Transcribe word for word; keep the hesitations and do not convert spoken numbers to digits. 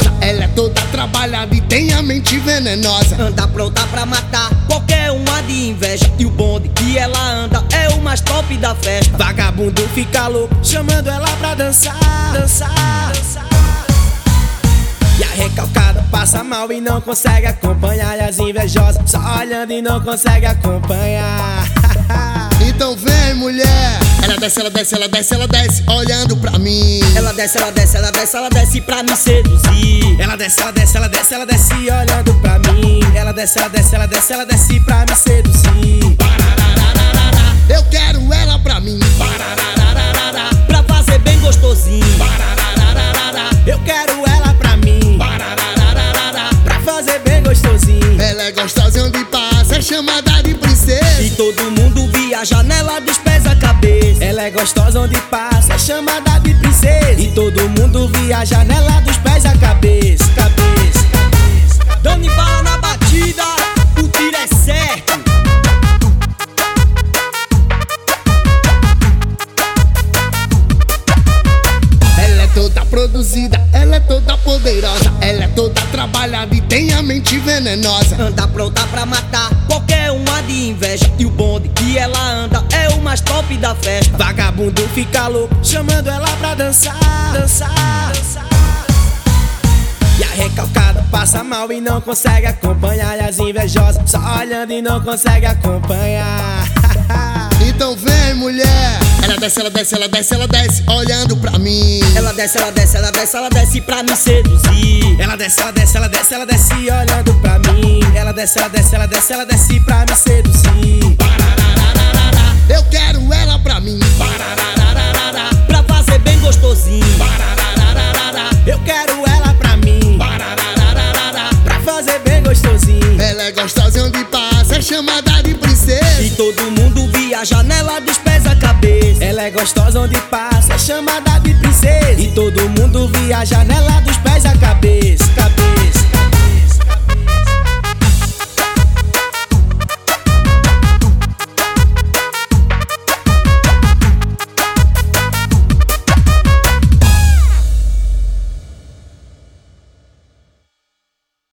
poderosa. Ela é toda trabalhada e tem a mente venenosa. Anda pronta pra matar qualquer uma de inveja. E o bonde que ela anda é o mais top da festa. Vagabundo fica louco, chamando ela pra dançar, dançar, dançar. E a recalcada passa mal e não consegue acompanhar. E as invejosas só olhando e não consegue acompanhar. Então vem, mulher. Ela desce, ela desce, ela desce, ela desce, olhando pra mim. Ela desce, ela desce, ela desce, ela desce pra me seduzir. Ela desce, ela desce, ela desce, ela desce olhando pra mim. Ela desce, ela desce, ela desce, ela desce pra me seduzir. Eu quero ela pra mim. Pra fazer bem gostosinho. Eu quero ela pra mim. Pra fazer bem gostosinho. Ela é gostosa onde passa, é chamada de princesa. E todo mundo viaja nela dos pés à cabeça. Ela é gostosa onde passa, é chamada de princesa. E todo mundo viaja nela dos pés à cabeça, cabeça, cabeça. Dando bala na batida, o tiro é certo. Ela é toda produzida, ela é toda poderosa. Ela é toda trabalhada e tem a mente venenosa. Anda pronta pra matar qualquer uma de inveja. E o bonde que ela anda é o mais top da festa. Vagabundo fica louco, chamando ela pra dançar, dançar, dançar. E a recalcada passa mal e não consegue acompanhar. E as invejosas só olhando e não consegue acompanhar. Então vem, mulher. Ela desce, ela desce, ela desce, ela desce, olhando pra mim. Ela desce, ela desce, ela desce, ela desce pra me seduzir. Ela desce, ela desce, ela desce, ela desce olhando pra mim. Ela desce, ela desce, ela desce, ela desce pra me seduzir. Eu quero ela pra mim. Pra fazer bem gostosinho. Eu quero ela pra mim. Pra fazer bem gostosinho. Ela é gostosa onde passa, é chamada de princesa. E todo mundo viaja nela dos pés à cabeça. Ela é gostosa onde passa, é chamada de princesa. E todo mundo viaja nela dos pés à cabeça, cabeça.